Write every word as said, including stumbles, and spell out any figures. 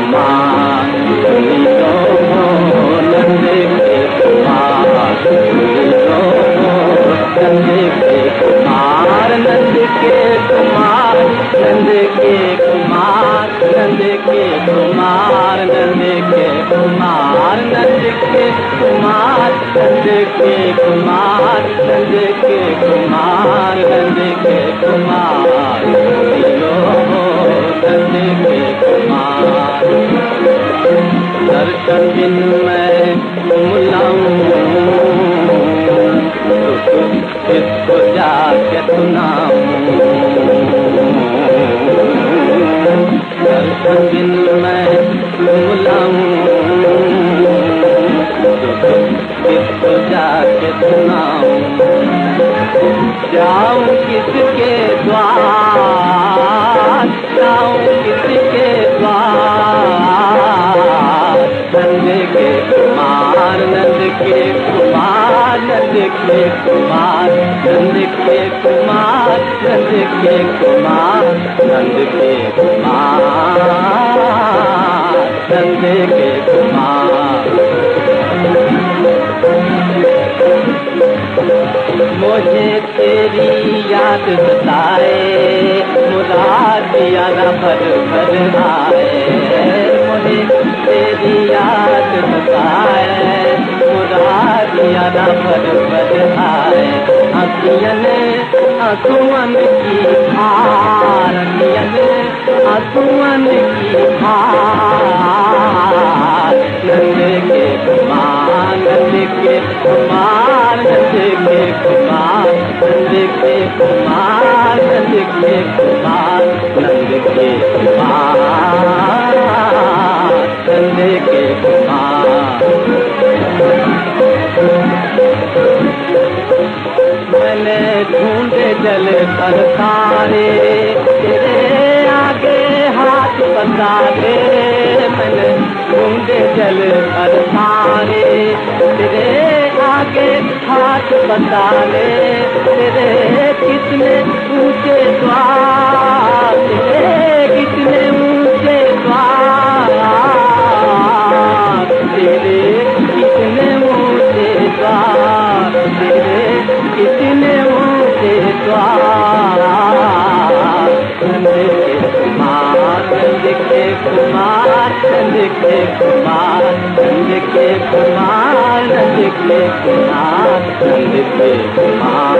कुमार सुनी लो नंद के कुमार सुनी लो नंद के कुमार नंद के कुमार नंद के कुमार नंद के कुमार नंद के कुमार नंद के कुमार नंद के कुमार नंद के कुमार नंद के कुमार सुनी लो नंद के कुमार दर्शन बिन मैं बुलाऊं किसको जाके सुनाऊं दर्शन बिन मैं बुलाऊं किसको जाके सुनाऊं जाऊं किसके द्वार जाऊं किसके द्वार नंद के कुमार नंद के कुमार नंद के कुमार नंद के कुमार नंद के कुमार नंद के कुमार नंद के कुमार मुझे तेरी याद सताए मुराद याद भर भर आए मुझे तेरी याद सताए मुराद याद भर भर आए अखियन आंसुअन की धार अखियन आंसुअन की धार नंद के कुमार नंद के कुमार नंद के कुमार नंद के कुमार नंद के कुमार नंद के कुमार नंद के कुमार मैंने ढूंढे जल कर सारे तेरे आगे हाथ बता दे मैंने ढूंढे जल कर सारे तेरे आगे हाथ बता ले तेरे कितने ऊंचे द्वार तेरे कितने ऊंचे द्वार तेरे कितने ऊंचे द्वार तेरे कितने ऊंचे द्वार नंद के कुमार नंद के कुमार नंद के कुमार नंद के कुमार नंद के कुमार नंद के कुमार